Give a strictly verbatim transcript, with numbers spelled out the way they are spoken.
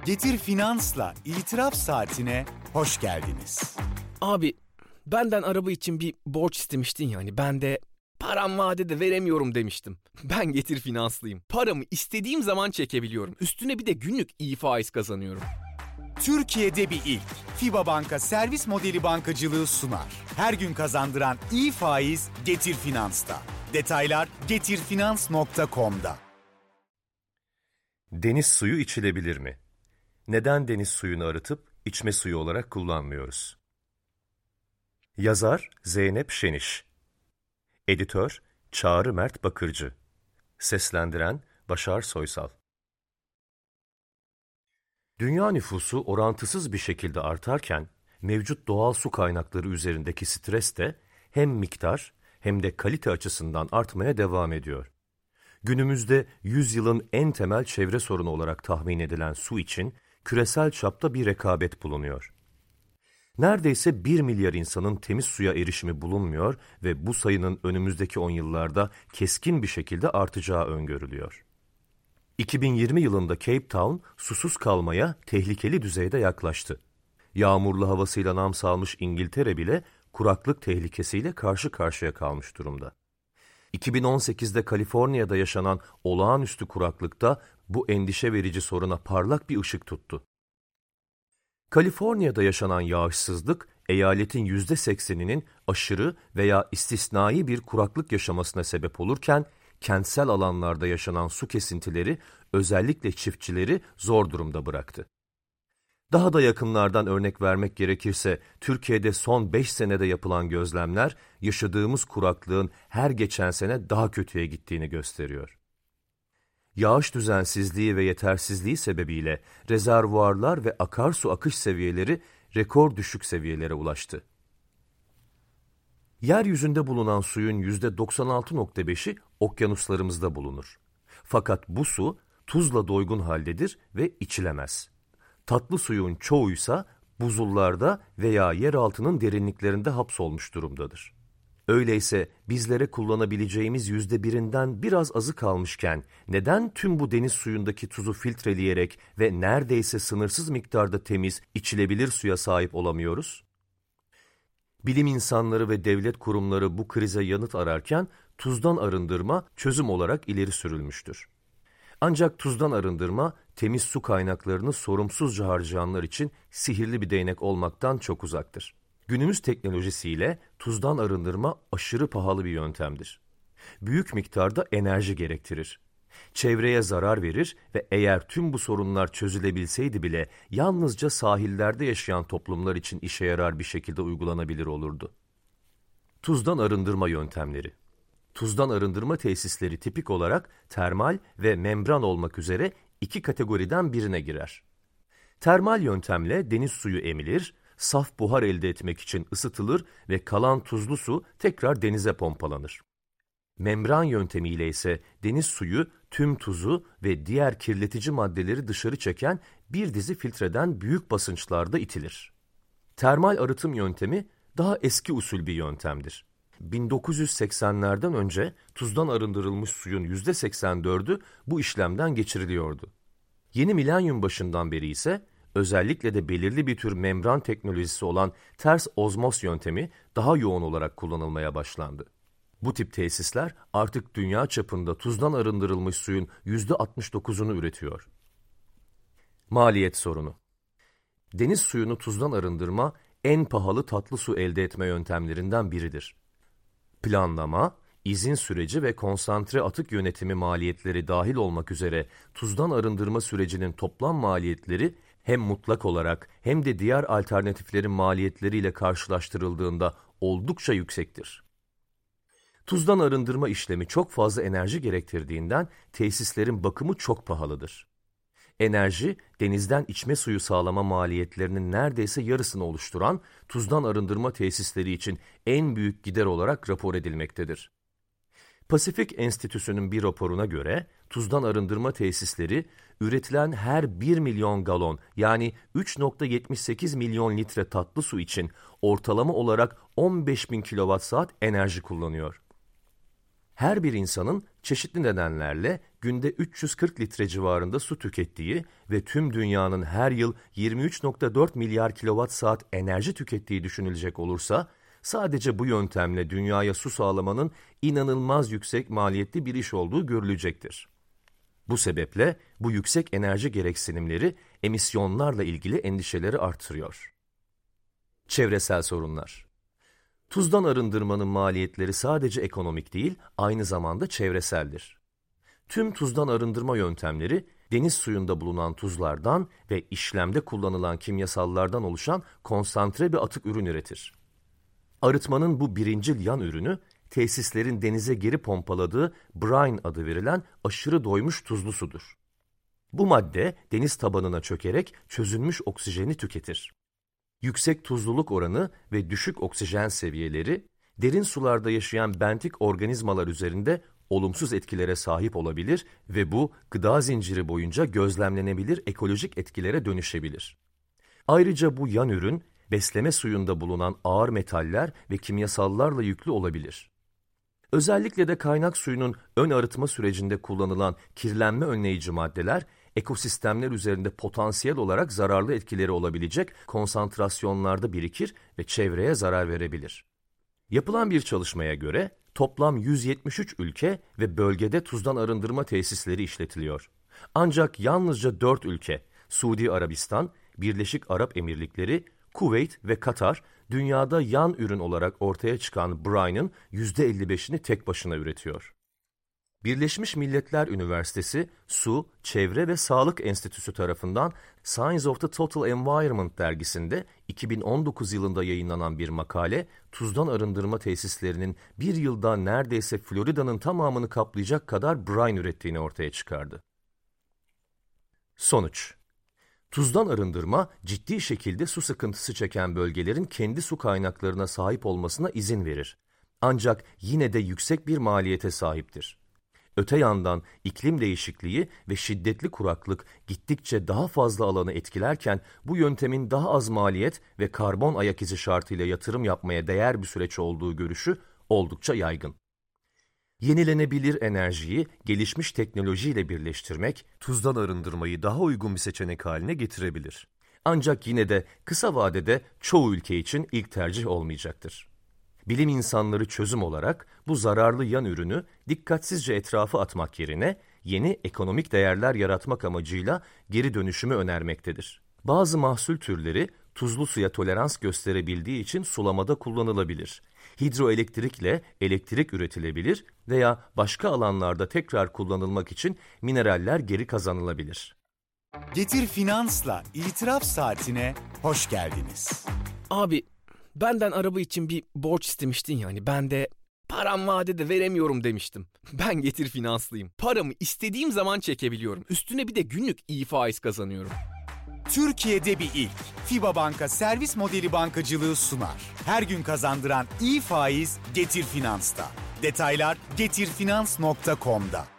Getir Finans'la İtiraf Saatine hoş geldiniz. Abi benden araba için bir borç istemiştin yani. Ben de param vadede veremiyorum demiştim. Ben Getir Finanslıyım. Paramı istediğim zaman çekebiliyorum. Üstüne bir de günlük iyi faiz kazanıyorum. Türkiye'de bir ilk. FİBA Banka servis modeli bankacılığı sunar. Her gün kazandıran iyi faiz Getir Finans'ta. Detaylar getirfinans nokta com'da. Deniz suyu içilebilir mi? Neden deniz suyunu arıtıp içme suyu olarak kullanmıyoruz? Yazar Zeynep Şeniş. Editör Çağrı Mert Bakırcı. Seslendiren Başar Soysal. Dünya nüfusu orantısız bir şekilde artarken, mevcut doğal su kaynakları üzerindeki stres de hem miktar hem de kalite açısından artmaya devam ediyor. Günümüzde yüzyılın en temel çevre sorunu olarak tahmin edilen su için küresel çapta bir rekabet bulunuyor. Neredeyse bir milyar insanın temiz suya erişimi bulunmuyor ve bu sayının önümüzdeki on yıllarda keskin bir şekilde artacağı öngörülüyor. iki bin yirmi yılında Cape Town susuz kalmaya tehlikeli düzeyde yaklaştı. Yağmurlu havasıyla nam salmış İngiltere bile kuraklık tehlikesiyle karşı karşıya kalmış durumda. iki bin on sekizde Kaliforniya'da yaşanan olağanüstü kuraklıkta bu endişe verici soruna parlak bir ışık tuttu. Kaliforniya'da yaşanan yağışsızlık, eyaletin yüzde sekseninin aşırı veya istisnai bir kuraklık yaşamasına sebep olurken, kentsel alanlarda yaşanan su kesintileri özellikle çiftçileri zor durumda bıraktı. Daha da yakınlardan örnek vermek gerekirse, Türkiye'de son beş senede yapılan gözlemler, yaşadığımız kuraklığın her geçen sene daha kötüye gittiğini gösteriyor. Yağış düzensizliği ve yetersizliği sebebiyle rezervuarlar ve akarsu akış seviyeleri rekor düşük seviyelere ulaştı. Yeryüzünde bulunan suyun yüzde doksan altı nokta beşi okyanuslarımızda bulunur. Fakat bu su tuzla doygun haldedir ve içilemez. Tatlı suyun çoğuysa buzullarda veya yeraltının derinliklerinde hapsolmuş durumdadır. Öyleyse bizlere kullanabileceğimiz yüzde birinden biraz azı kalmışken neden tüm bu deniz suyundaki tuzu filtreleyerek ve neredeyse sınırsız miktarda temiz, içilebilir suya sahip olamıyoruz? Bilim insanları ve devlet kurumları bu krize yanıt ararken tuzdan arındırma çözüm olarak ileri sürülmüştür. Ancak tuzdan arındırma, temiz su kaynaklarını sorumsuzca harcayanlar için sihirli bir değnek olmaktan çok uzaktır. Günümüz teknolojisiyle tuzdan arındırma aşırı pahalı bir yöntemdir. Büyük miktarda enerji gerektirir. Çevreye zarar verir ve eğer tüm bu sorunlar çözülebilseydi bile yalnızca sahillerde yaşayan toplumlar için işe yarar bir şekilde uygulanabilir olurdu. Tuzdan arındırma yöntemleri. Tuzdan arındırma tesisleri tipik olarak termal ve membran olmak üzere iki kategoriden birine girer. Termal yöntemle deniz suyu emilir, saf buhar elde etmek için ısıtılır ve kalan tuzlu su tekrar denize pompalanır. Membran yöntemiyle ise deniz suyu tüm tuzu ve diğer kirletici maddeleri dışarı çeken bir dizi filtreden büyük basınçlarda itilir. Termal arıtım yöntemi daha eski usul bir yöntemdir. bin dokuz yüz seksenlerden önce tuzdan arındırılmış suyun yüzde seksen dördü bu işlemden geçiriliyordu. Yeni milenyum başından beri ise özellikle de belirli bir tür membran teknolojisi olan ters ozmoz yöntemi daha yoğun olarak kullanılmaya başlandı. Bu tip tesisler artık dünya çapında tuzdan arındırılmış suyun yüzde altmış dokuzunu üretiyor. Maliyet sorunu. Deniz suyunu tuzdan arındırma en pahalı tatlı su elde etme yöntemlerinden biridir. Planlama, izin süreci ve konsantre atık yönetimi maliyetleri dahil olmak üzere tuzdan arındırma sürecinin toplam maliyetleri hem mutlak olarak hem de diğer alternatiflerin maliyetleriyle karşılaştırıldığında oldukça yüksektir. Tuzdan arındırma işlemi çok fazla enerji gerektirdiğinden tesislerin bakımı çok pahalıdır. Enerji, denizden içme suyu sağlama maliyetlerinin neredeyse yarısını oluşturan tuzdan arındırma tesisleri için en büyük gider olarak rapor edilmektedir. Pasifik Enstitüsü'nün bir raporuna göre tuzdan arındırma tesisleri üretilen her bir milyon galon yani üç virgül yetmiş sekiz milyon litre tatlı su için ortalama olarak on beş bin kilowatt saat enerji kullanıyor. Her bir insanın çeşitli nedenlerle günde üç yüz kırk litre civarında su tükettiği ve tüm dünyanın her yıl yirmi üç virgül dört milyar kilowatt saat enerji tükettiği düşünülecek olursa, sadece bu yöntemle dünyaya su sağlamanın inanılmaz yüksek maliyetli bir iş olduğu görülecektir. Bu sebeple bu yüksek enerji gereksinimleri emisyonlarla ilgili endişeleri artırıyor. Çevresel sorunlar. Tuzdan arındırmanın maliyetleri sadece ekonomik değil, aynı zamanda çevreseldir. Tüm tuzdan arındırma yöntemleri, deniz suyunda bulunan tuzlardan ve işlemde kullanılan kimyasallardan oluşan konsantre bir atık ürün üretir. Arıtmanın bu birincil yan ürünü, tesislerin denize geri pompaladığı brine adı verilen aşırı doymuş tuzlu sudur. Bu madde deniz tabanına çökerek çözünmüş oksijeni tüketir. Yüksek tuzluluk oranı ve düşük oksijen seviyeleri, derin sularda yaşayan bentik organizmalar üzerinde olumsuz etkilere sahip olabilir ve bu gıda zinciri boyunca gözlemlenebilir ekolojik etkilere dönüşebilir. Ayrıca bu yan ürün, besleme suyunda bulunan ağır metaller ve kimyasallarla yüklü olabilir. Özellikle de kaynak suyunun ön arıtma sürecinde kullanılan kirlenme önleyici maddeler, ekosistemler üzerinde potansiyel olarak zararlı etkileri olabilecek konsantrasyonlarda birikir ve çevreye zarar verebilir. Yapılan bir çalışmaya göre toplam yüz yetmiş üç ülke ve bölgede tuzdan arındırma tesisleri işletiliyor. Ancak yalnızca dört ülke, Suudi Arabistan, Birleşik Arap Emirlikleri, Kuveyt ve Katar, dünyada yan ürün olarak ortaya çıkan brine'ın yüzde elli beşini tek başına üretiyor. Birleşmiş Milletler Üniversitesi Su, Çevre ve Sağlık Enstitüsü tarafından Science of the Total Environment dergisinde iki bin on dokuz yılında yayınlanan bir makale, tuzdan arındırma tesislerinin bir yılda neredeyse Florida'nın tamamını kaplayacak kadar brine ürettiğini ortaya çıkardı. Sonuç: tuzdan arındırma, ciddi şekilde su sıkıntısı çeken bölgelerin kendi su kaynaklarına sahip olmasına izin verir. Ancak yine de yüksek bir maliyete sahiptir. Öte yandan iklim değişikliği ve şiddetli kuraklık gittikçe daha fazla alanı etkilerken bu yöntemin daha az maliyet ve karbon ayak izi şartıyla yatırım yapmaya değer bir süreç olduğu görüşü oldukça yaygın. Yenilenebilir enerjiyi gelişmiş teknolojiyle birleştirmek, tuzdan arındırmayı daha uygun bir seçenek haline getirebilir. Ancak yine de kısa vadede çoğu ülke için ilk tercih olmayacaktır. Bilim insanları çözüm olarak bu zararlı yan ürünü dikkatsizce etrafa atmak yerine yeni ekonomik değerler yaratmak amacıyla geri dönüşümü önermektedir. Bazı mahsul türleri tuzlu suya tolerans gösterebildiği için sulamada kullanılabilir. Hidroelektrikle elektrik üretilebilir veya başka alanlarda tekrar kullanılmak için mineraller geri kazanılabilir. Getir Finans'la İtiraf Saatine hoş geldiniz. Abi, benden araba için bir borç istemiştin yani. Ben de param vadede veremiyorum demiştim. Ben Getir Finanslıyım. Paramı istediğim zaman çekebiliyorum. Üstüne bir de günlük iyi faiz kazanıyorum. Türkiye'de bir ilk. FİBA Banka servis modeli bankacılığı sunar. Her gün kazandıran iyi faiz Getir Finans'ta. Detaylar getir finans nokta com'da.